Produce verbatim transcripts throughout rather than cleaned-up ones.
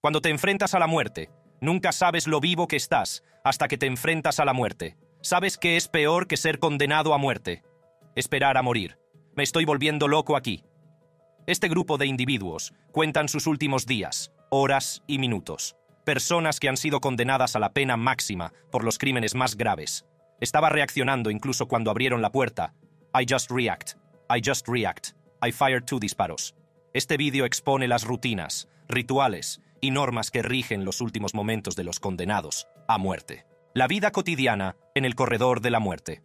Cuando te enfrentas a la muerte, nunca sabes lo vivo que estás hasta que te enfrentas a la muerte. Sabes que es peor que ser condenado a muerte. Esperar a morir. Me estoy volviendo loco aquí. Este grupo de individuos cuentan sus últimos días, horas y minutos. Personas que han sido condenadas a la pena máxima por los crímenes más graves. Estaba reaccionando incluso cuando abrieron la puerta. I just react. I just react. I fired two disparos. Este vídeo expone las rutinas, rituales y normas que rigen los últimos momentos de los condenados a muerte. La vida cotidiana en el corredor de la muerte.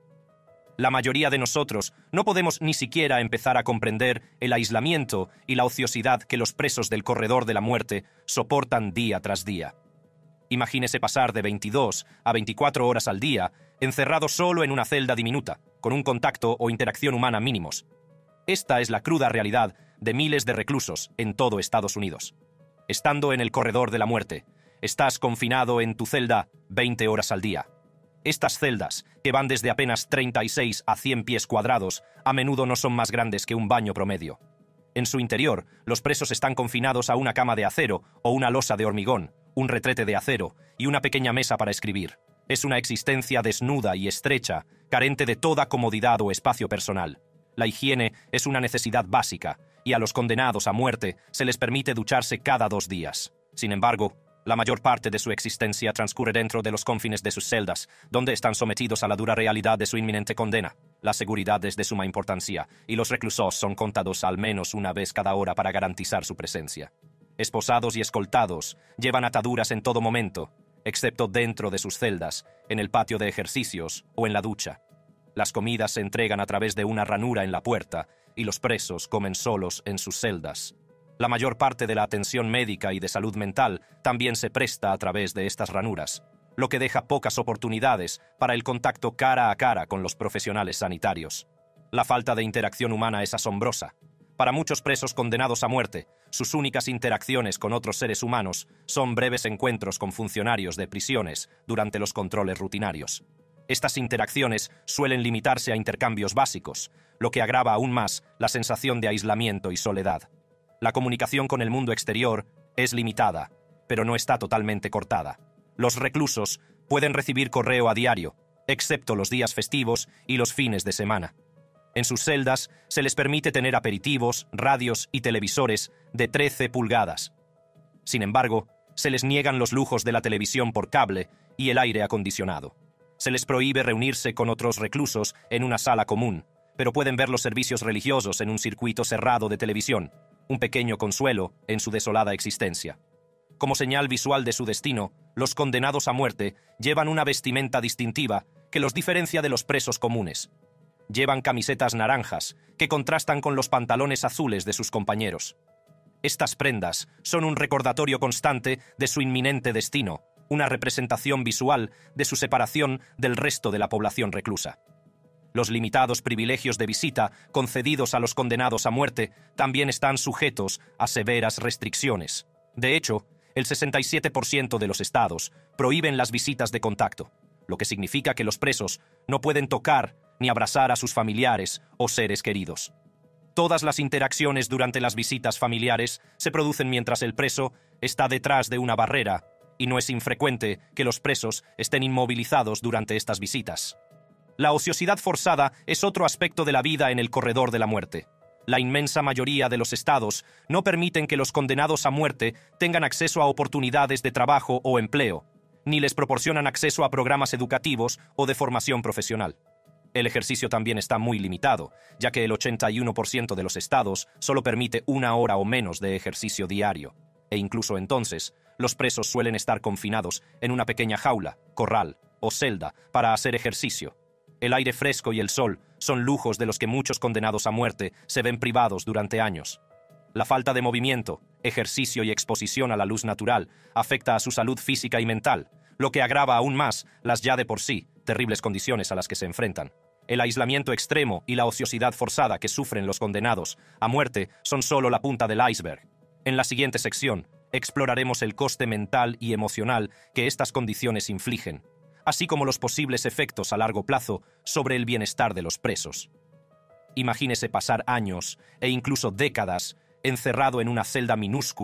La mayoría de nosotros no podemos ni siquiera empezar a comprender el aislamiento y la ociosidad que los presos del corredor de la muerte soportan día tras día. Imagínese pasar de veintidós a veinticuatro horas al día, encerrado solo en una celda diminuta, con un contacto o interacción humana mínimos. Esta es la cruda realidad de miles de reclusos en todo Estados Unidos. Estando en el corredor de la muerte, estás confinado en tu celda veinte horas al día. Estas celdas, que van desde apenas treinta y seis a cien pies cuadrados, a menudo no son más grandes que un baño promedio. En su interior, los presos están confinados a una cama de acero o una losa de hormigón, un retrete de acero y una pequeña mesa para escribir. Es una existencia desnuda y estrecha, carente de toda comodidad o espacio personal. La higiene es una necesidad básica, y a los condenados a muerte se les permite ducharse cada dos días. Sin embargo, la mayor parte de su existencia transcurre dentro de los confines de sus celdas, donde están sometidos a la dura realidad de su inminente condena. La seguridad es de suma importancia, y los reclusos son contados al menos una vez cada hora para garantizar su presencia. Esposados y escoltados, llevan ataduras en todo momento, excepto dentro de sus celdas, en el patio de ejercicios o en la ducha. Las comidas se entregan a través de una ranura en la puerta, y los presos comen solos en sus celdas. La mayor parte de la atención médica y de salud mental también se presta a través de estas ranuras, lo que deja pocas oportunidades para el contacto cara a cara con los profesionales sanitarios. La falta de interacción humana es asombrosa. Para muchos presos condenados a muerte, sus únicas interacciones con otros seres humanos son breves encuentros con funcionarios de prisiones durante los controles rutinarios. Estas interacciones suelen limitarse a intercambios básicos, lo que agrava aún más la sensación de aislamiento y soledad. La comunicación con el mundo exterior es limitada, pero no está totalmente cortada. Los reclusos pueden recibir correo a diario, excepto los días festivos y los fines de semana. En sus celdas se les permite tener aperitivos, radios y televisores de trece pulgadas. Sin embargo, se les niegan los lujos de la televisión por cable y el aire acondicionado. Se les prohíbe reunirse con otros reclusos en una sala común, pero pueden ver los servicios religiosos en un circuito cerrado de televisión, un pequeño consuelo en su desolada existencia. Como señal visual de su destino, los condenados a muerte llevan una vestimenta distintiva que los diferencia de los presos comunes. Llevan camisetas naranjas que contrastan con los pantalones azules de sus compañeros. Estas prendas son un recordatorio constante de su inminente destino, una representación visual de su separación del resto de la población reclusa. Los limitados privilegios de visita concedidos a los condenados a muerte también están sujetos a severas restricciones. De hecho, el sesenta y siete por ciento de los estados prohíben las visitas de contacto, lo que significa que los presos no pueden tocar ni abrazar a sus familiares o seres queridos. Todas las interacciones durante las visitas familiares se producen mientras el preso está detrás de una barrera, y no es infrecuente que los presos estén inmovilizados durante estas visitas. La ociosidad forzada es otro aspecto de la vida en el corredor de la muerte. La inmensa mayoría de los estados no permiten que los condenados a muerte tengan acceso a oportunidades de trabajo o empleo, ni les proporcionan acceso a programas educativos o de formación profesional. El ejercicio también está muy limitado, ya que el ochenta y uno por ciento de los estados solo permite una hora o menos de ejercicio diario, e incluso entonces, los presos suelen estar confinados en una pequeña jaula, corral o celda para hacer ejercicio. El aire fresco y el sol son lujos de los que muchos condenados a muerte se ven privados durante años. La falta de movimiento, ejercicio y exposición a la luz natural afecta a su salud física y mental, lo que agrava aún más las ya de por sí terribles condiciones a las que se enfrentan. El aislamiento extremo y la ociosidad forzada que sufren los condenados a muerte son solo la punta del iceberg. En la siguiente sección, exploraremos el coste mental y emocional que estas condiciones infligen, así como los posibles efectos a largo plazo sobre el bienestar de los presos. Imagínese pasar años e incluso décadas encerrado en una celda minúscula,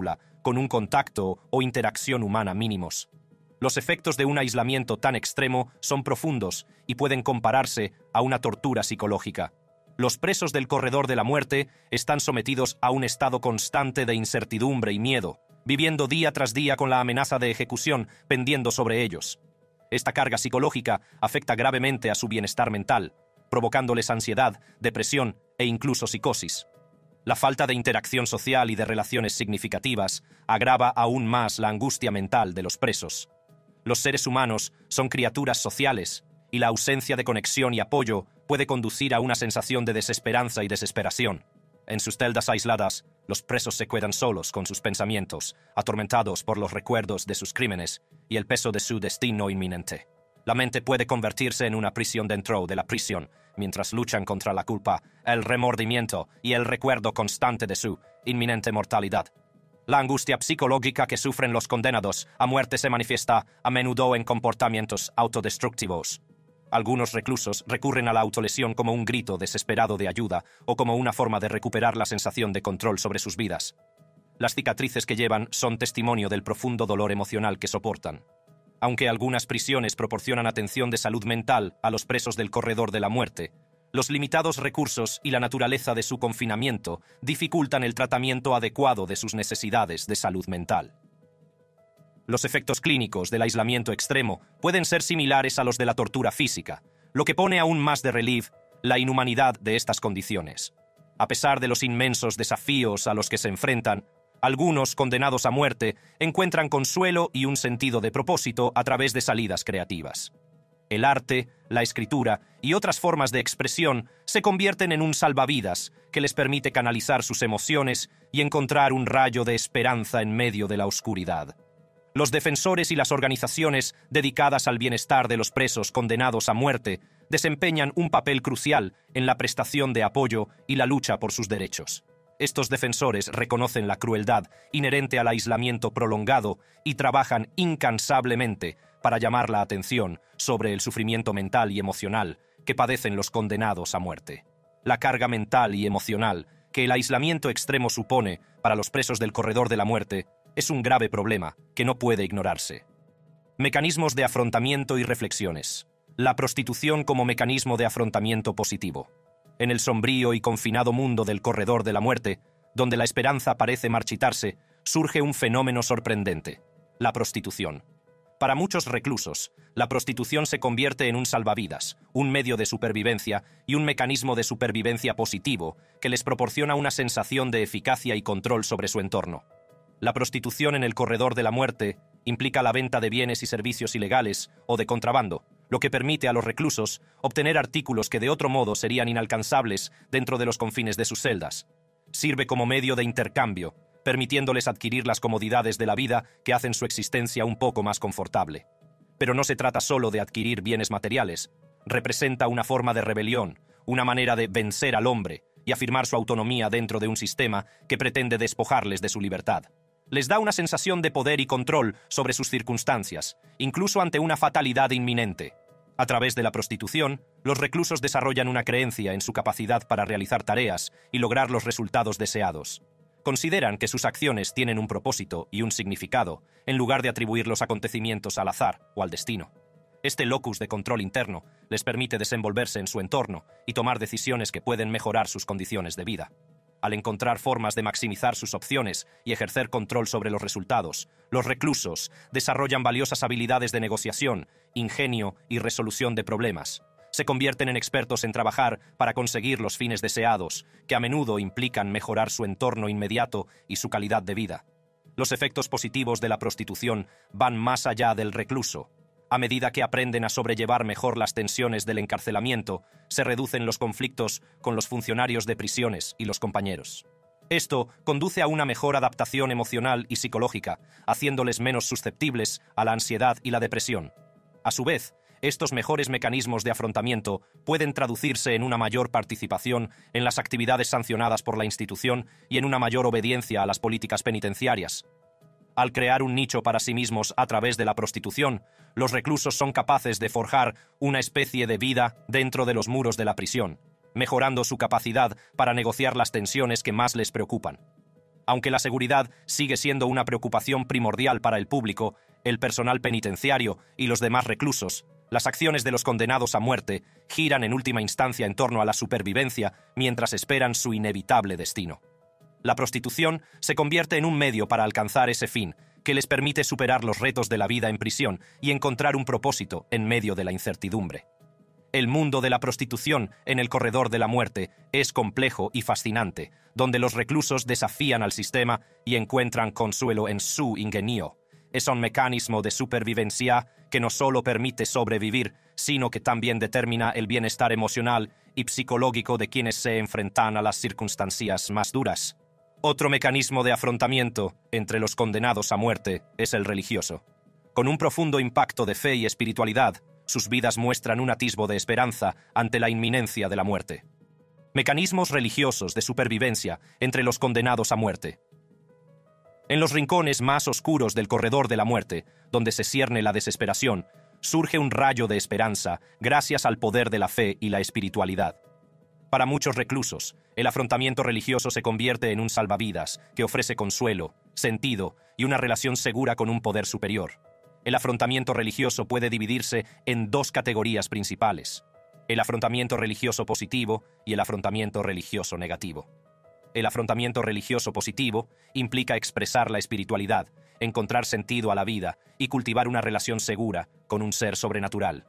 con un contacto o interacción humana mínimos. Los efectos de un aislamiento tan extremo son profundos y pueden compararse a una tortura psicológica. Los presos del corredor de la muerte están sometidos a un estado constante de incertidumbre y miedo, viviendo día tras día con la amenaza de ejecución pendiendo sobre ellos. Esta carga psicológica afecta gravemente a su bienestar mental, provocándoles ansiedad, depresión e incluso psicosis. La falta de interacción social y de relaciones significativas agrava aún más la angustia mental de los presos. Los seres humanos son criaturas sociales, y la ausencia de conexión y apoyo puede conducir a una sensación de desesperanza y desesperación. En sus celdas aisladas, los presos se quedan solos con sus pensamientos, atormentados por los recuerdos de sus crímenes y el peso de su destino inminente. La mente puede convertirse en una prisión dentro de la prisión, mientras luchan contra la culpa, el remordimiento y el recuerdo constante de su inminente mortalidad. La angustia psicológica que sufren los condenados a muerte se manifiesta a menudo en comportamientos autodestructivos. Algunos reclusos recurren a la autolesión como un grito desesperado de ayuda o como una forma de recuperar la sensación de control sobre sus vidas. Las cicatrices que llevan son testimonio del profundo dolor emocional que soportan. Aunque algunas prisiones proporcionan atención de salud mental a los presos del corredor de la muerte, los limitados recursos y la naturaleza de su confinamiento dificultan el tratamiento adecuado de sus necesidades de salud mental. Los efectos clínicos del aislamiento extremo pueden ser similares a los de la tortura física, lo que pone aún más de relieve la inhumanidad de estas condiciones. A pesar de los inmensos desafíos a los que se enfrentan, algunos condenados a muerte encuentran consuelo y un sentido de propósito a través de salidas creativas. El arte, la escritura y otras formas de expresión se convierten en un salvavidas que les permite canalizar sus emociones y encontrar un rayo de esperanza en medio de la oscuridad. Los defensores y las organizaciones dedicadas al bienestar de los presos condenados a muerte desempeñan un papel crucial en la prestación de apoyo y la lucha por sus derechos. Estos defensores reconocen la crueldad inherente al aislamiento prolongado y trabajan incansablemente para llamar la atención sobre el sufrimiento mental y emocional que padecen los condenados a muerte. La carga mental y emocional que el aislamiento extremo supone para los presos del corredor de la muerte es un grave problema que no puede ignorarse. Mecanismos de afrontamiento y reflexiones. La prostitución como mecanismo de afrontamiento positivo. En el sombrío y confinado mundo del corredor de la muerte, donde la esperanza parece marchitarse, surge un fenómeno sorprendente: la prostitución. Para muchos reclusos, la prostitución se convierte en un salvavidas, un medio de supervivencia y un mecanismo de supervivencia positivo que les proporciona una sensación de eficacia y control sobre su entorno. La prostitución en el corredor de la muerte implica la venta de bienes y servicios ilegales o de contrabando, lo que permite a los reclusos obtener artículos que de otro modo serían inalcanzables dentro de los confines de sus celdas. Sirve como medio de intercambio, permitiéndoles adquirir las comodidades de la vida que hacen su existencia un poco más confortable. Pero no se trata solo de adquirir bienes materiales. Representa una forma de rebelión, una manera de vencer al hombre y afirmar su autonomía dentro de un sistema que pretende despojarles de su libertad. Les da una sensación de poder y control sobre sus circunstancias, incluso ante una fatalidad inminente. A través de la prostitución, los reclusos desarrollan una creencia en su capacidad para realizar tareas y lograr los resultados deseados. Consideran que sus acciones tienen un propósito y un significado, en lugar de atribuir los acontecimientos al azar o al destino. Este locus de control interno les permite desenvolverse en su entorno y tomar decisiones que pueden mejorar sus condiciones de vida. Al encontrar formas de maximizar sus opciones y ejercer control sobre los resultados, los reclusos desarrollan valiosas habilidades de negociación, ingenio y resolución de problemas. Se convierten en expertos en trabajar para conseguir los fines deseados, que a menudo implican mejorar su entorno inmediato y su calidad de vida. Los efectos positivos de la prostitución van más allá del recluso. A medida que aprenden a sobrellevar mejor las tensiones del encarcelamiento, se reducen los conflictos con los funcionarios de prisiones y los compañeros. Esto conduce a una mejor adaptación emocional y psicológica, haciéndoles menos susceptibles a la ansiedad y la depresión. A su vez, estos mejores mecanismos de afrontamiento pueden traducirse en una mayor participación en las actividades sancionadas por la institución y en una mayor obediencia a las políticas penitenciarias. Al crear un nicho para sí mismos a través de la prostitución, los reclusos son capaces de forjar una especie de vida dentro de los muros de la prisión, mejorando su capacidad para negociar las tensiones que más les preocupan. Aunque la seguridad sigue siendo una preocupación primordial para el público, el personal penitenciario y los demás reclusos, las acciones de los condenados a muerte giran en última instancia en torno a la supervivencia mientras esperan su inevitable destino. La prostitución se convierte en un medio para alcanzar ese fin, que les permite superar los retos de la vida en prisión y encontrar un propósito en medio de la incertidumbre. El mundo de la prostitución en el corredor de la muerte es complejo y fascinante, donde los reclusos desafían al sistema y encuentran consuelo en su ingenio. Es un mecanismo de supervivencia que no solo permite sobrevivir, sino que también determina el bienestar emocional y psicológico de quienes se enfrentan a las circunstancias más duras. Otro mecanismo de afrontamiento entre los condenados a muerte es el religioso. Con un profundo impacto de fe y espiritualidad, sus vidas muestran un atisbo de esperanza ante la inminencia de la muerte. Mecanismos religiosos de supervivencia entre los condenados a muerte. En los rincones más oscuros del corredor de la muerte, donde se cierne la desesperación, surge un rayo de esperanza gracias al poder de la fe y la espiritualidad. Para muchos reclusos, el afrontamiento religioso se convierte en un salvavidas que ofrece consuelo, sentido y una relación segura con un poder superior. El afrontamiento religioso puede dividirse en dos categorías principales: el afrontamiento religioso positivo y el afrontamiento religioso negativo. El afrontamiento religioso positivo implica expresar la espiritualidad, encontrar sentido a la vida y cultivar una relación segura con un ser sobrenatural.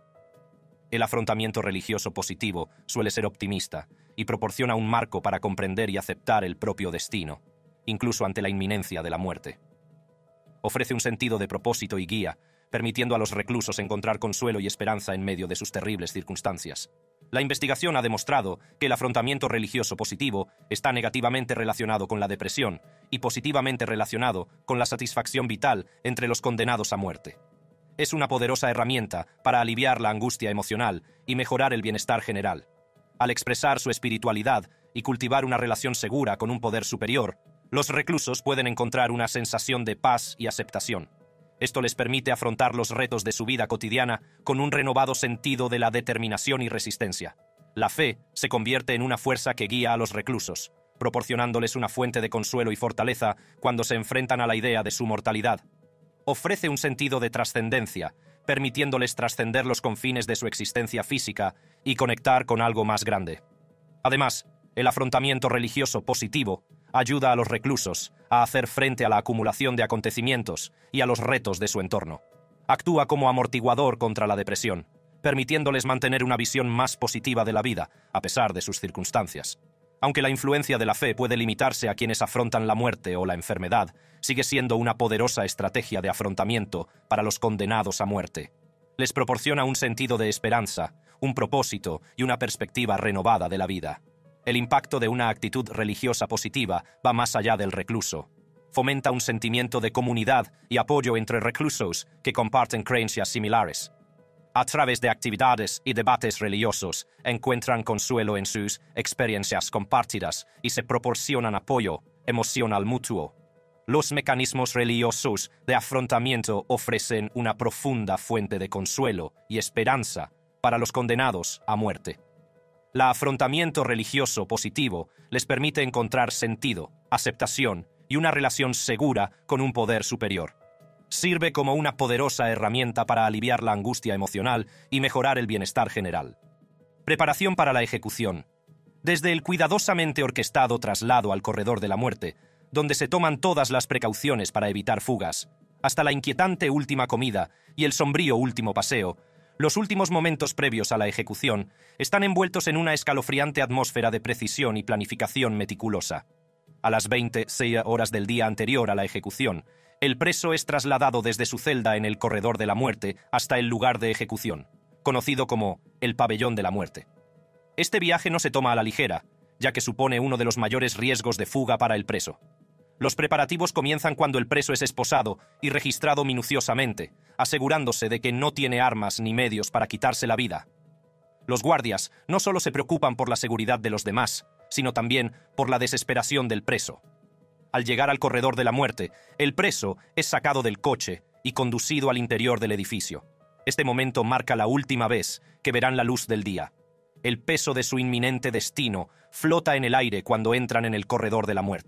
El afrontamiento religioso positivo suele ser optimista y proporciona un marco para comprender y aceptar el propio destino, incluso ante la inminencia de la muerte. Ofrece un sentido de propósito y guía, permitiendo a los reclusos encontrar consuelo y esperanza en medio de sus terribles circunstancias. La investigación ha demostrado que el afrontamiento religioso positivo está negativamente relacionado con la depresión y positivamente relacionado con la satisfacción vital entre los condenados a muerte. Es una poderosa herramienta para aliviar la angustia emocional y mejorar el bienestar general. Al expresar su espiritualidad y cultivar una relación segura con un poder superior, los reclusos pueden encontrar una sensación de paz y aceptación. Esto les permite afrontar los retos de su vida cotidiana con un renovado sentido de la determinación y resistencia. La fe se convierte en una fuerza que guía a los reclusos, proporcionándoles una fuente de consuelo y fortaleza cuando se enfrentan a la idea de su mortalidad. Ofrece un sentido de trascendencia, permitiéndoles trascender los confines de su existencia física y conectar con algo más grande. Además, el afrontamiento religioso positivo ayuda a los reclusos a hacer frente a la acumulación de acontecimientos y a los retos de su entorno. Actúa como amortiguador contra la depresión, permitiéndoles mantener una visión más positiva de la vida, a pesar de sus circunstancias. Aunque la influencia de la fe puede limitarse a quienes afrontan la muerte o la enfermedad, sigue siendo una poderosa estrategia de afrontamiento para los condenados a muerte. Les proporciona un sentido de esperanza, un propósito y una perspectiva renovada de la vida. El impacto de una actitud religiosa positiva va más allá del recluso. Fomenta un sentimiento de comunidad y apoyo entre reclusos que comparten creencias similares. A través de actividades y debates religiosos, encuentran consuelo en sus experiencias compartidas y se proporcionan apoyo emocional mutuo. Los mecanismos religiosos de afrontamiento ofrecen una profunda fuente de consuelo y esperanza para los condenados a muerte. El afrontamiento religioso positivo les permite encontrar sentido, aceptación y una relación segura con un poder superior. Sirve como una poderosa herramienta para aliviar la angustia emocional y mejorar el bienestar general. Preparación para la ejecución. Desde el cuidadosamente orquestado traslado al corredor de la muerte, donde se toman todas las precauciones para evitar fugas, hasta la inquietante última comida y el sombrío último paseo, los últimos momentos previos a la ejecución están envueltos en una escalofriante atmósfera de precisión y planificación meticulosa. A las veintiséis horas del día anterior a la ejecución, el preso es trasladado desde su celda en el corredor de la muerte hasta el lugar de ejecución, conocido como el pabellón de la muerte. Este viaje no se toma a la ligera, ya que supone uno de los mayores riesgos de fuga para el preso. Los preparativos comienzan cuando el preso es esposado y registrado minuciosamente, asegurándose de que no tiene armas ni medios para quitarse la vida. Los guardias no solo se preocupan por la seguridad de los demás, sino también por la desesperación del preso. Al llegar al corredor de la muerte, el preso es sacado del coche y conducido al interior del edificio. Este momento marca la última vez que verán la luz del día. El peso de su inminente destino flota en el aire cuando entran en el corredor de la muerte,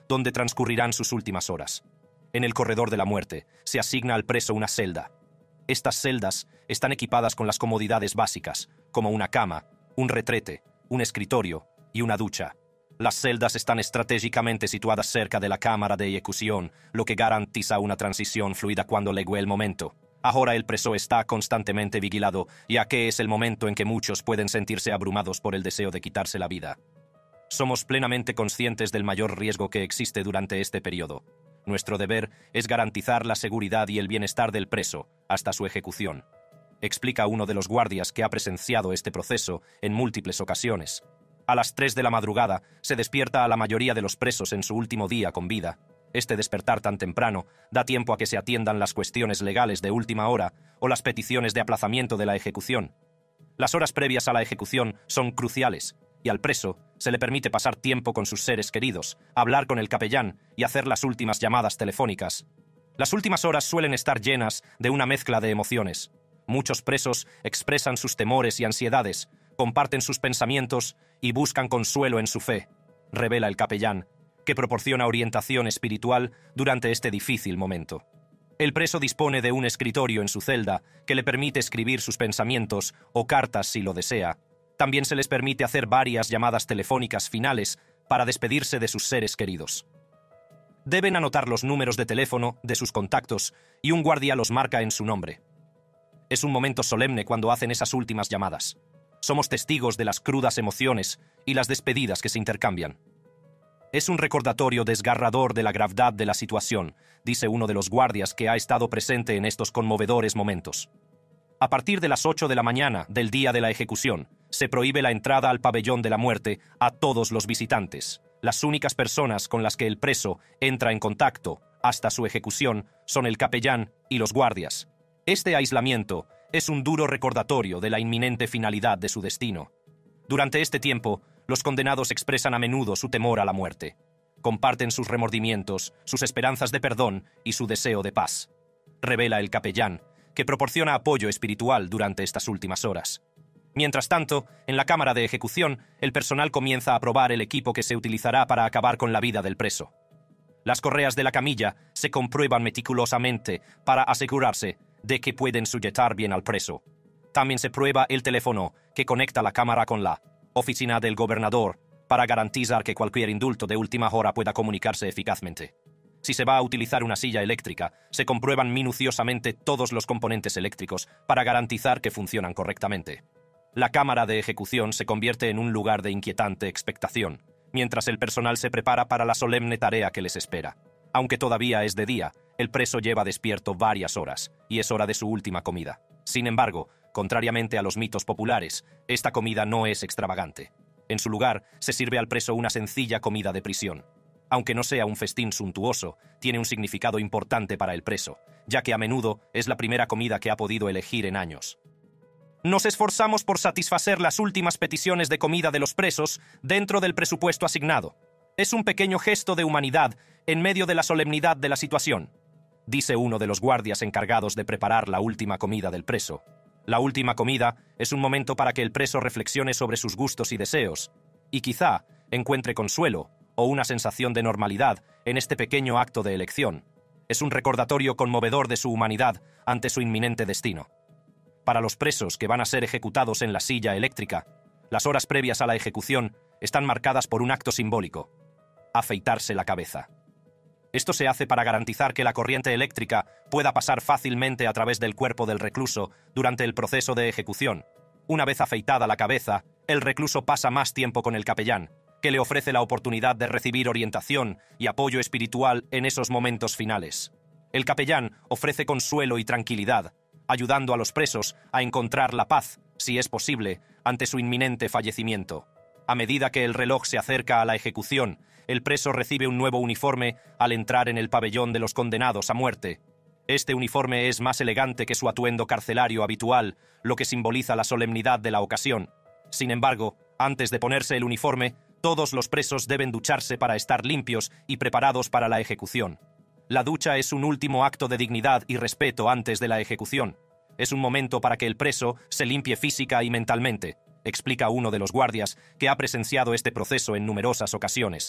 donde transcurrirán sus últimas horas. En el corredor de la muerte se asigna al preso una celda. Estas celdas están equipadas con las comodidades básicas, como una cama, un retrete, un escritorio y una ducha. Las celdas están estratégicamente situadas cerca de la cámara de ejecución, lo que garantiza una transición fluida cuando llegue el momento. Ahora el preso está constantemente vigilado, ya que es el momento en que muchos pueden sentirse abrumados por el deseo de quitarse la vida. Somos plenamente conscientes del mayor riesgo que existe durante este periodo. Nuestro deber es garantizar la seguridad y el bienestar del preso hasta su ejecución, explica uno de los guardias que ha presenciado este proceso en múltiples ocasiones. A las tres de la madrugada se despierta a la mayoría de los presos en su último día con vida. Este despertar tan temprano da tiempo a que se atiendan las cuestiones legales de última hora o las peticiones de aplazamiento de la ejecución. Las horas previas a la ejecución son cruciales, y al preso se le permite pasar tiempo con sus seres queridos, hablar con el capellán y hacer las últimas llamadas telefónicas. Las últimas horas suelen estar llenas de una mezcla de emociones. Muchos presos expresan sus temores y ansiedades, comparten sus pensamientos y buscan consuelo en su fe, revela el capellán, que proporciona orientación espiritual durante este difícil momento. El preso dispone de un escritorio en su celda que le permite escribir sus pensamientos o cartas si lo desea. También se les permite hacer varias llamadas telefónicas finales para despedirse de sus seres queridos. Deben anotar los números de teléfono de sus contactos y un guardia los marca en su nombre. Es un momento solemne cuando hacen esas últimas llamadas. Somos testigos de las crudas emociones y las despedidas que se intercambian. Es un recordatorio desgarrador de la gravedad de la situación, dice uno de los guardias que ha estado presente en estos conmovedores momentos. A partir de las ocho de la mañana del día de la ejecución, se prohíbe la entrada al pabellón de la muerte a todos los visitantes. Las únicas personas con las que el preso entra en contacto hasta su ejecución son el capellán y los guardias. Este aislamiento es un duro recordatorio de la inminente finalidad de su destino. Durante este tiempo, los condenados expresan a menudo su temor a la muerte. Comparten sus remordimientos, sus esperanzas de perdón y su deseo de paz, revela el capellán, que proporciona apoyo espiritual durante estas últimas horas. Mientras tanto, en la cámara de ejecución, el personal comienza a probar el equipo que se utilizará para acabar con la vida del preso. Las correas de la camilla se comprueban meticulosamente para asegurarse de que pueden sujetar bien al preso. También se prueba el teléfono que conecta la cámara con la oficina del gobernador para garantizar que cualquier indulto de última hora pueda comunicarse eficazmente. Si se va a utilizar una silla eléctrica, se comprueban minuciosamente todos los componentes eléctricos para garantizar que funcionan correctamente. La cámara de ejecución se convierte en un lugar de inquietante expectación, mientras el personal se prepara para la solemne tarea que les espera. Aunque todavía es de día, el preso lleva despierto varias horas, y es hora de su última comida. Sin embargo, contrariamente a los mitos populares, esta comida no es extravagante. En su lugar, se sirve al preso una sencilla comida de prisión. Aunque no sea un festín suntuoso, tiene un significado importante para el preso, ya que a menudo es la primera comida que ha podido elegir en años. Nos esforzamos por satisfacer las últimas peticiones de comida de los presos dentro del presupuesto asignado. Es un pequeño gesto de humanidad en medio de la solemnidad de la situación, dice uno de los guardias encargados de preparar la última comida del preso. La última comida es un momento para que el preso reflexione sobre sus gustos y deseos, y quizá encuentre consuelo o una sensación de normalidad en este pequeño acto de elección. Es un recordatorio conmovedor de su humanidad ante su inminente destino. Para los presos que van a ser ejecutados en la silla eléctrica, las horas previas a la ejecución están marcadas por un acto simbólico: afeitarse la cabeza. Esto se hace para garantizar que la corriente eléctrica pueda pasar fácilmente a través del cuerpo del recluso durante el proceso de ejecución. Una vez afeitada la cabeza, el recluso pasa más tiempo con el capellán, que le ofrece la oportunidad de recibir orientación y apoyo espiritual en esos momentos finales. El capellán ofrece consuelo y tranquilidad, ayudando a los presos a encontrar la paz, si es posible, ante su inminente fallecimiento. A medida que el reloj se acerca a la ejecución, el preso recibe un nuevo uniforme al entrar en el pabellón de los condenados a muerte. Este uniforme es más elegante que su atuendo carcelario habitual, lo que simboliza la solemnidad de la ocasión. Sin embargo, antes de ponerse el uniforme, todos los presos deben ducharse para estar limpios y preparados para la ejecución. La ducha es un último acto de dignidad y respeto antes de la ejecución. Es un momento para que el preso se limpie física y mentalmente, explica uno de los guardias que ha presenciado este proceso en numerosas ocasiones.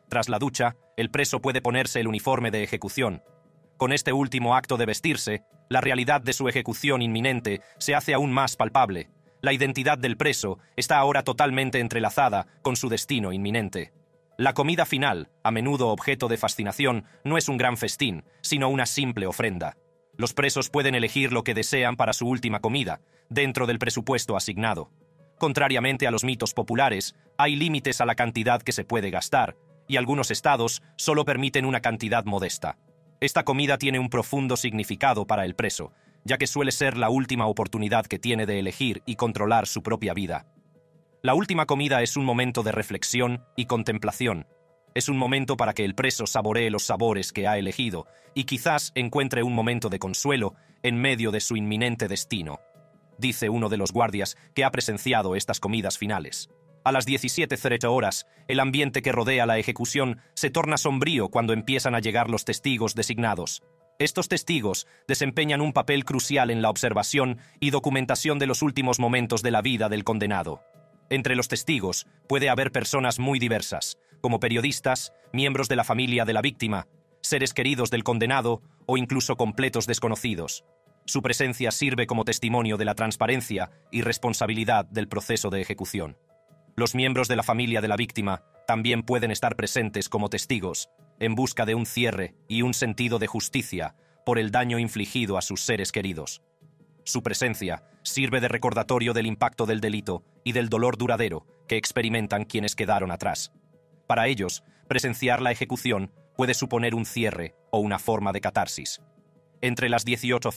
Tras la ducha, el preso puede ponerse el uniforme de ejecución. Con este último acto de vestirse, la realidad de su ejecución inminente se hace aún más palpable. La identidad del preso está ahora totalmente entrelazada con su destino inminente. La comida final, a menudo objeto de fascinación, no es un gran festín, sino una simple ofrenda. Los presos pueden elegir lo que desean para su última comida, dentro del presupuesto asignado. Contrariamente a los mitos populares, hay límites a la cantidad que se puede gastar, y algunos estados solo permiten una cantidad modesta. Esta comida tiene un profundo significado para el preso, ya que suele ser la última oportunidad que tiene de elegir y controlar su propia vida. La última comida es un momento de reflexión y contemplación. Es un momento para que el preso saboree los sabores que ha elegido y quizás encuentre un momento de consuelo en medio de su inminente destino, dice uno de los guardias que ha presenciado estas comidas finales. A las diecisiete horas, el ambiente que rodea la ejecución se torna sombrío cuando empiezan a llegar los testigos designados. Estos testigos desempeñan un papel crucial en la observación y documentación de los últimos momentos de la vida del condenado. Entre los testigos puede haber personas muy diversas, como periodistas, miembros de la familia de la víctima, seres queridos del condenado o incluso completos desconocidos. Su presencia sirve como testimonio de la transparencia y responsabilidad del proceso de ejecución. Los miembros de la familia de la víctima también pueden estar presentes como testigos, en busca de un cierre y un sentido de justicia por el daño infligido a sus seres queridos. Su presencia sirve de recordatorio del impacto del delito y del dolor duradero que experimentan quienes quedaron atrás. Para ellos, presenciar la ejecución puede suponer un cierre o una forma de catarsis. Entre las dieciocho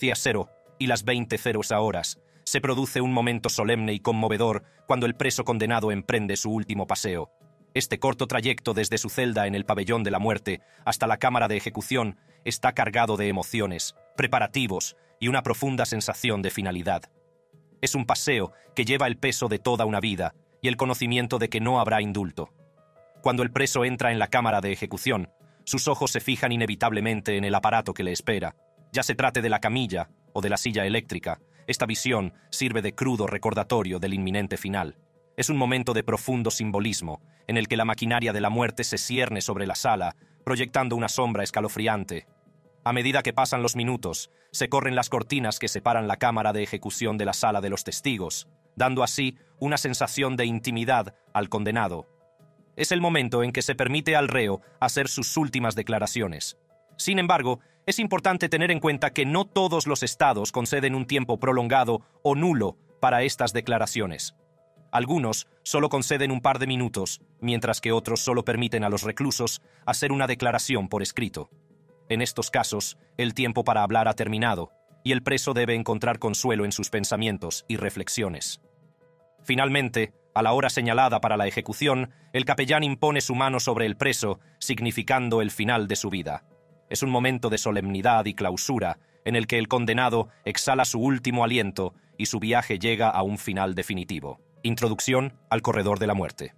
y las veinte horas, se produce un momento solemne y conmovedor cuando el preso condenado emprende su último paseo. Este corto trayecto desde su celda en el pabellón de la muerte hasta la cámara de ejecución está cargado de emociones, preparativos y una profunda sensación de finalidad. Es un paseo que lleva el peso de toda una vida y el conocimiento de que no habrá indulto. Cuando el preso entra en la cámara de ejecución, sus ojos se fijan inevitablemente en el aparato que le espera. Ya se trate de la camilla o de la silla eléctrica, esta visión sirve de crudo recordatorio del inminente final. Es un momento de profundo simbolismo, en el que la maquinaria de la muerte se cierne sobre la sala, proyectando una sombra escalofriante. A medida que pasan los minutos, se corren las cortinas que separan la cámara de ejecución de la sala de los testigos, dando así una sensación de intimidad al condenado. Es el momento en que se permite al reo hacer sus últimas declaraciones. Sin embargo, es importante tener en cuenta que no todos los estados conceden un tiempo prolongado o nulo para estas declaraciones. Algunos solo conceden un par de minutos, mientras que otros solo permiten a los reclusos hacer una declaración por escrito. En estos casos, el tiempo para hablar ha terminado, y el preso debe encontrar consuelo en sus pensamientos y reflexiones. Finalmente, a la hora señalada para la ejecución, el capellán impone su mano sobre el preso, significando el final de su vida. Es un momento de solemnidad y clausura, en el que el condenado exhala su último aliento y su viaje llega a un final definitivo. Introducción al corredor de la muerte.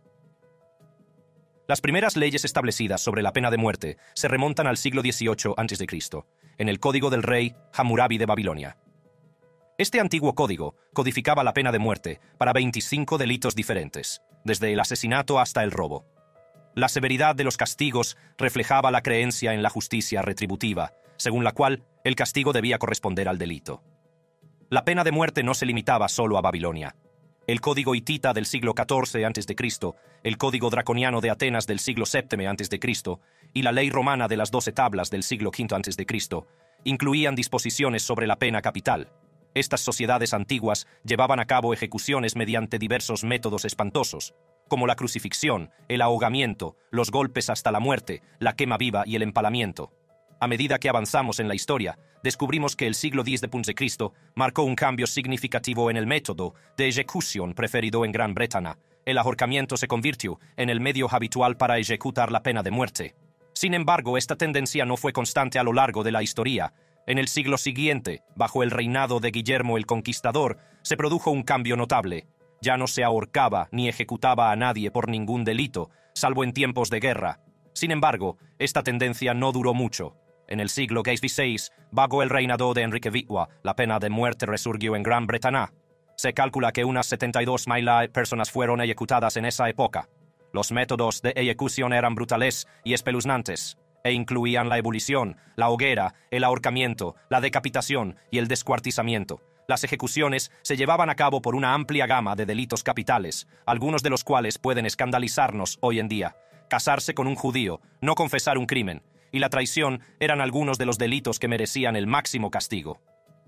Las primeras leyes establecidas sobre la pena de muerte se remontan al siglo dieciocho antes de Cristo, en el Código del Rey Hammurabi de Babilonia. Este antiguo código codificaba la pena de muerte para veinticinco delitos diferentes, desde el asesinato hasta el robo. La severidad de los castigos reflejaba la creencia en la justicia retributiva, según la cual el castigo debía corresponder al delito. La pena de muerte no se limitaba solo a Babilonia. El código hitita del siglo catorce antes de Cristo, el código draconiano de Atenas del siglo séptimo antes de Cristo y la ley romana de las doce tablas del siglo quinto antes de Cristo incluían disposiciones sobre la pena capital. Estas sociedades antiguas llevaban a cabo ejecuciones mediante diversos métodos espantosos, como la crucifixión, el ahogamiento, los golpes hasta la muerte, la quema viva y el empalamiento. A medida que avanzamos en la historia, descubrimos que el siglo diez después de Cristo marcó un cambio significativo en el método de ejecución preferido en Gran Bretaña. El ahorcamiento se convirtió en el medio habitual para ejecutar la pena de muerte. Sin embargo, esta tendencia no fue constante a lo largo de la historia. En el siglo siguiente, bajo el reinado de Guillermo el Conquistador, se produjo un cambio notable. Ya no se ahorcaba ni ejecutaba a nadie por ningún delito, salvo en tiempos de guerra. Sin embargo, esta tendencia no duró mucho. En el siglo dieciséis, bajo el reinado de Enrique octavo, la pena de muerte resurgió en Gran Bretaña. Se calcula que unas setenta y dos mil personas fueron ejecutadas en esa época. Los métodos de ejecución eran brutales y espeluznantes, e incluían la ebullición, la hoguera, el ahorcamiento, la decapitación y el descuartizamiento. Las ejecuciones se llevaban a cabo por una amplia gama de delitos capitales, algunos de los cuales pueden escandalizarnos hoy en día. Casarse con un judío, no confesar un crimen, y la traición eran algunos de los delitos que merecían el máximo castigo.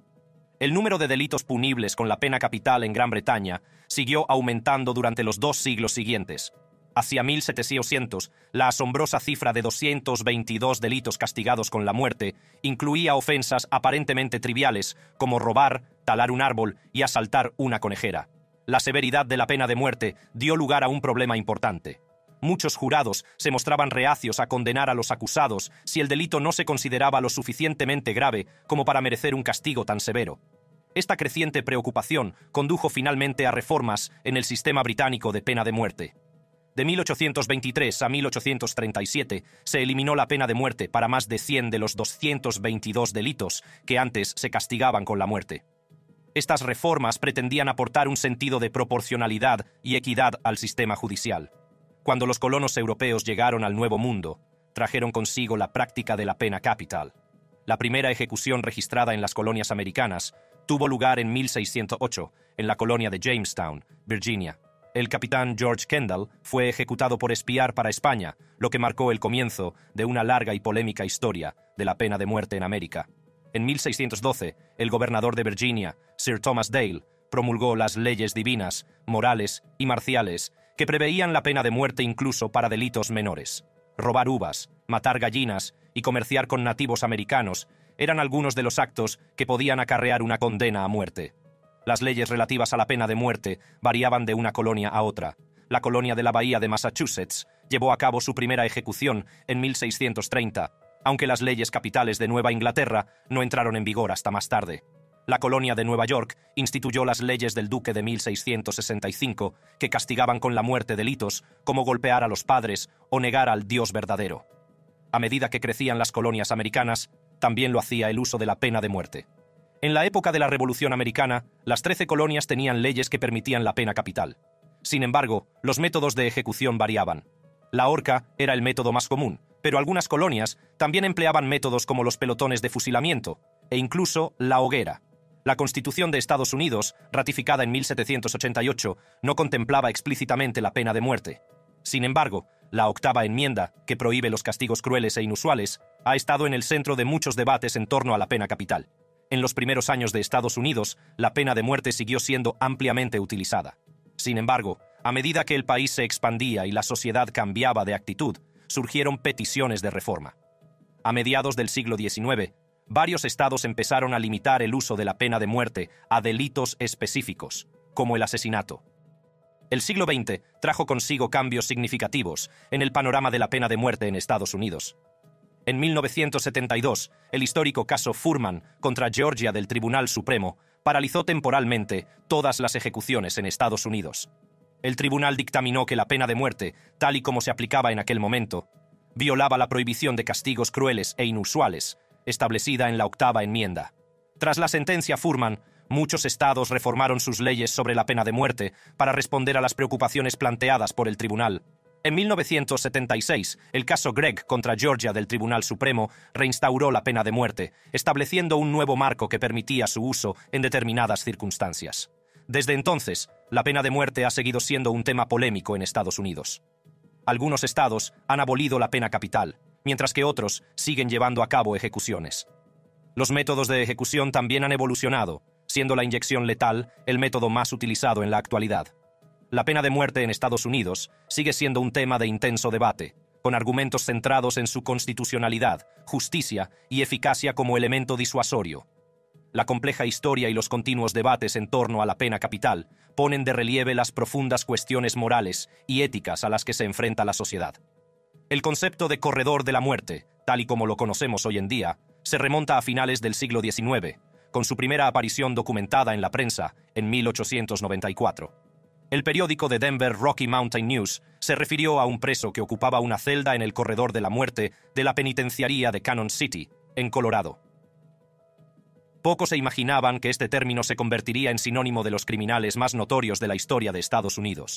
El número de delitos punibles con la pena capital en Gran Bretaña siguió aumentando durante los dos siglos siguientes. Hacia mil setecientos, la asombrosa cifra de doscientos veintidós delitos castigados con la muerte incluía ofensas aparentemente triviales como robar, talar un árbol y asaltar una conejera. La severidad de la pena de muerte dio lugar a un problema importante. Muchos jurados se mostraban reacios a condenar a los acusados si el delito no se consideraba lo suficientemente grave como para merecer un castigo tan severo. Esta creciente preocupación condujo finalmente a reformas en el sistema británico de pena de muerte. De mil ochocientos veintitrés a mil ochocientos treinta y siete se eliminó la pena de muerte para más de cien de los doscientos veintidós delitos que antes se castigaban con la muerte. Estas reformas pretendían aportar un sentido de proporcionalidad y equidad al sistema judicial. Cuando los colonos europeos llegaron al Nuevo Mundo, trajeron consigo la práctica de la pena capital. La primera ejecución registrada en las colonias americanas tuvo lugar en mil seiscientos ocho, en la colonia de Jamestown, Virginia. El capitán George Kendall fue ejecutado por espiar para España, lo que marcó el comienzo de una larga y polémica historia de la pena de muerte en América. En mil seiscientos doce, el gobernador de Virginia, Sir Thomas Dale, promulgó las leyes divinas, morales y marciales que preveían la pena de muerte incluso para delitos menores. Robar uvas, matar gallinas y comerciar con nativos americanos eran algunos de los actos que podían acarrear una condena a muerte. Las leyes relativas a la pena de muerte variaban de una colonia a otra. La colonia de la Bahía de Massachusetts llevó a cabo su primera ejecución en mil seiscientos treinta, aunque las leyes capitales de Nueva Inglaterra no entraron en vigor hasta más tarde. La colonia de Nueva York instituyó las leyes del Duque de mil seiscientos sesenta y cinco, que castigaban con la muerte delitos como golpear a los padres o negar al Dios verdadero. A medida que crecían las colonias americanas, también lo hacía el uso de la pena de muerte. En la época de la Revolución Americana, las trece colonias tenían leyes que permitían la pena capital. Sin embargo, los métodos de ejecución variaban. La horca era el método más común, pero algunas colonias también empleaban métodos como los pelotones de fusilamiento e incluso la hoguera. La Constitución de Estados Unidos, ratificada en mil setecientos ochenta y ocho, no contemplaba explícitamente la pena de muerte. Sin embargo, la octava enmienda, que prohíbe los castigos crueles e inusuales, ha estado en el centro de muchos debates en torno a la pena capital. En los primeros años de Estados Unidos, la pena de muerte siguió siendo ampliamente utilizada. Sin embargo, a medida que el país se expandía y la sociedad cambiaba de actitud, surgieron peticiones de reforma. A mediados del siglo diecinueve, varios estados empezaron a limitar el uso de la pena de muerte a delitos específicos, como el asesinato. El siglo veinte trajo consigo cambios significativos en el panorama de la pena de muerte en Estados Unidos. En mil novecientos setenta y dos, el histórico caso Furman contra Georgia del Tribunal Supremo paralizó temporalmente todas las ejecuciones en Estados Unidos. El tribunal dictaminó que la pena de muerte, tal y como se aplicaba en aquel momento, violaba la prohibición de castigos crueles e inusuales, establecida en la octava enmienda. Tras la sentencia Furman, muchos estados reformaron sus leyes sobre la pena de muerte para responder a las preocupaciones planteadas por el tribunal. En mil novecientos setenta y seis, el caso Gregg contra Georgia del Tribunal Supremo reinstauró la pena de muerte, estableciendo un nuevo marco que permitía su uso en determinadas circunstancias. Desde entonces, la pena de muerte ha seguido siendo un tema polémico en Estados Unidos. Algunos estados han abolido la pena capital, mientras que otros siguen llevando a cabo ejecuciones. Los métodos de ejecución también han evolucionado, siendo la inyección letal el método más utilizado en la actualidad. La pena de muerte en Estados Unidos sigue siendo un tema de intenso debate, con argumentos centrados en su constitucionalidad, justicia y eficacia como elemento disuasorio. La compleja historia y los continuos debates en torno a la pena capital ponen de relieve las profundas cuestiones morales y éticas a las que se enfrenta la sociedad. El concepto de corredor de la muerte, tal y como lo conocemos hoy en día, se remonta a finales del siglo diecinueve, con su primera aparición documentada en la prensa en mil ochocientos noventa y cuatro. El periódico de Denver Rocky Mountain News se refirió a un preso que ocupaba una celda en el corredor de la muerte de la penitenciaría de Cannon City, en Colorado. Pocos se imaginaban que este término se convertiría en sinónimo de los criminales más notorios de la historia de Estados Unidos.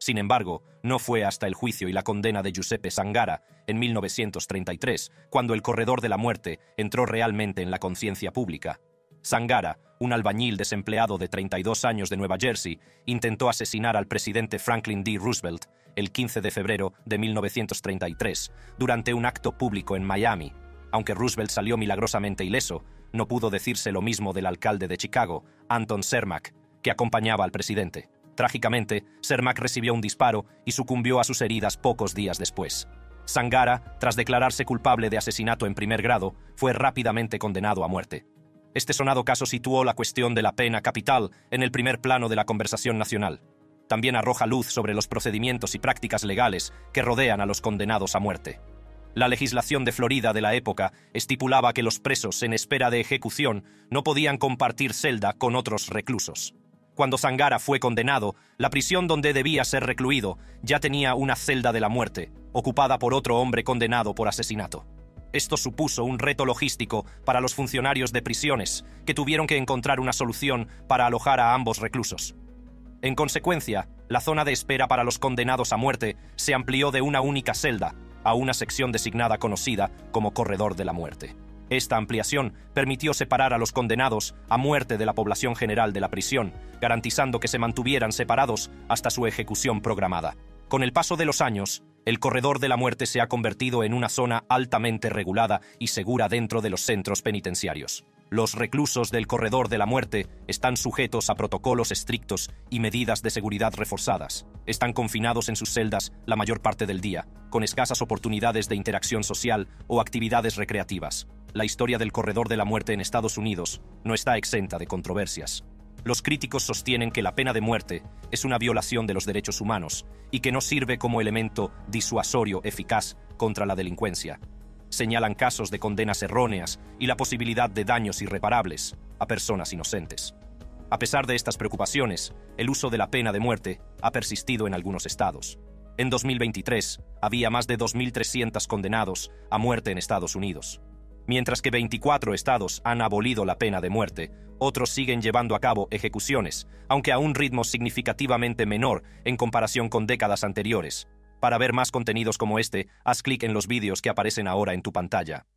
Sin embargo, no fue hasta el juicio y la condena de Giuseppe Sangara, en mil novecientos treinta y tres, cuando el corredor de la muerte entró realmente en la conciencia pública. Sangara, un albañil desempleado de treinta y dos años de Nueva Jersey, intentó asesinar al presidente Franklin D. Roosevelt el quince de febrero de mil novecientos treinta y tres, durante un acto público en Miami. Aunque Roosevelt salió milagrosamente ileso, no pudo decirse lo mismo del alcalde de Chicago, Anton Cermak, que acompañaba al presidente. Trágicamente, Cermak recibió un disparo y sucumbió a sus heridas pocos días después. Sangara, tras declararse culpable de asesinato en primer grado, fue rápidamente condenado a muerte. Este sonado caso situó la cuestión de la pena capital en el primer plano de la conversación nacional. También arroja luz sobre los procedimientos y prácticas legales que rodean a los condenados a muerte. La legislación de Florida de la época estipulaba que los presos en espera de ejecución no podían compartir celda con otros reclusos. Cuando Sangara fue condenado, la prisión donde debía ser recluido ya tenía una celda de la muerte, ocupada por otro hombre condenado por asesinato. Esto supuso un reto logístico para los funcionarios de prisiones, que tuvieron que encontrar una solución para alojar a ambos reclusos. En consecuencia, la zona de espera para los condenados a muerte se amplió de una única celda a una sección designada conocida como Corredor de la Muerte. Esta ampliación permitió separar a los condenados a muerte de la población general de la prisión, garantizando que se mantuvieran separados hasta su ejecución programada. Con el paso de los años, el Corredor de la Muerte se ha convertido en una zona altamente regulada y segura dentro de los centros penitenciarios. Los reclusos del Corredor de la Muerte están sujetos a protocolos estrictos y medidas de seguridad reforzadas. Están confinados en sus celdas la mayor parte del día, con escasas oportunidades de interacción social o actividades recreativas. La historia del Corredor de la Muerte en Estados Unidos no está exenta de controversias. Los críticos sostienen que la pena de muerte es una violación de los derechos humanos y que no sirve como elemento disuasorio eficaz contra la delincuencia. Señalan casos de condenas erróneas y la posibilidad de daños irreparables a personas inocentes. A pesar de estas preocupaciones, el uso de la pena de muerte ha persistido en algunos estados. En dos mil veintitrés, había más de dos mil trescientos condenados a muerte en Estados Unidos. Mientras que veinticuatro estados han abolido la pena de muerte, otros siguen llevando a cabo ejecuciones, aunque a un ritmo significativamente menor en comparación con décadas anteriores. Para ver más contenidos como este, haz clic en los vídeos que aparecen ahora en tu pantalla.